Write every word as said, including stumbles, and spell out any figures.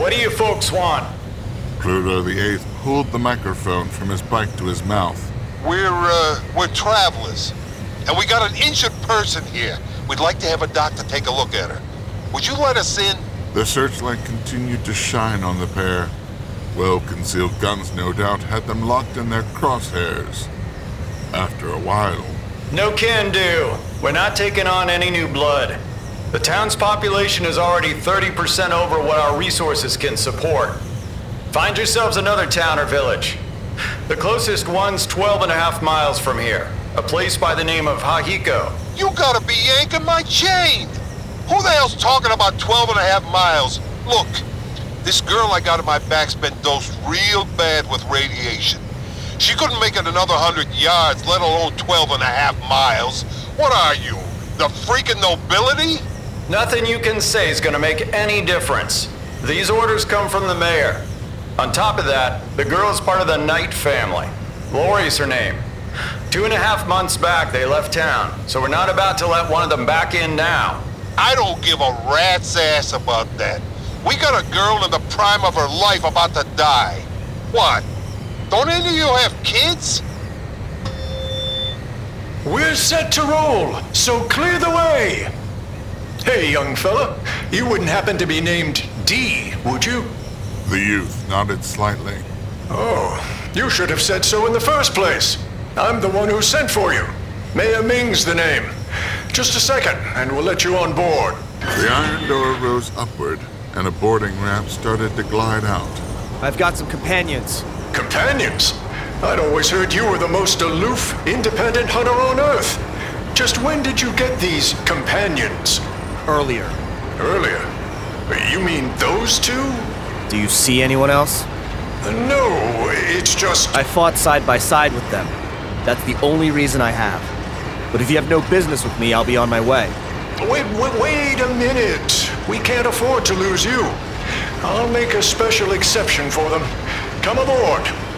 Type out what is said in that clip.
What do you folks want? Pluto the Eighth pulled the microphone from his bike to his mouth. We're, uh, we're travelers. And we got an injured person here. We'd like to have a doctor take a look at her. Would you let us in? The searchlight continued to shine on the pair. Well-concealed guns, no doubt, had them locked in their crosshairs. After a while... No can do. We're not taking on any new blood. The town's population is already thirty percent over what our resources can support. Find yourselves another town or village. The closest one's twelve and a half miles from here. A place by the name of Hahiko. You gotta be yanking my chain! Who the hell's talking about twelve and a half miles? Look, this girl I got in my back's been dosed real bad with radiation. She couldn't make it another hundred yards, let alone twelve and a half miles. What are you, the freaking nobility? Nothing you can say is gonna make any difference. These orders come from the mayor. On top of that, the girl is part of the Knight family. Lori's her name. Two and a half months back, they left town, so we're not about to let one of them back in now. I don't give a rat's ass about that. We got a girl in the prime of her life about to die. What? Don't any of you have kids? We're set to roll, so clear the way. Hey, young fella, you wouldn't happen to be named D, would you? The youth nodded slightly. Oh, you should have said so in the first place. I'm the one who sent for you. Mayor Ming's the name. Just a second, and we'll let you on board. The iron door rose upward, and a boarding ramp started to glide out. I've got some companions. Companions? I'd always heard you were the most aloof, independent hunter on Earth. Just when did you get these companions? Earlier. Earlier? You mean those two? Do you see anyone else? Uh, no, it's just... I fought side by side with them. That's the only reason I have. But if you have no business with me, I'll be on my way. Wait, wait, wait a minute. We can't afford to lose you. I'll make a special exception for them. Come aboard.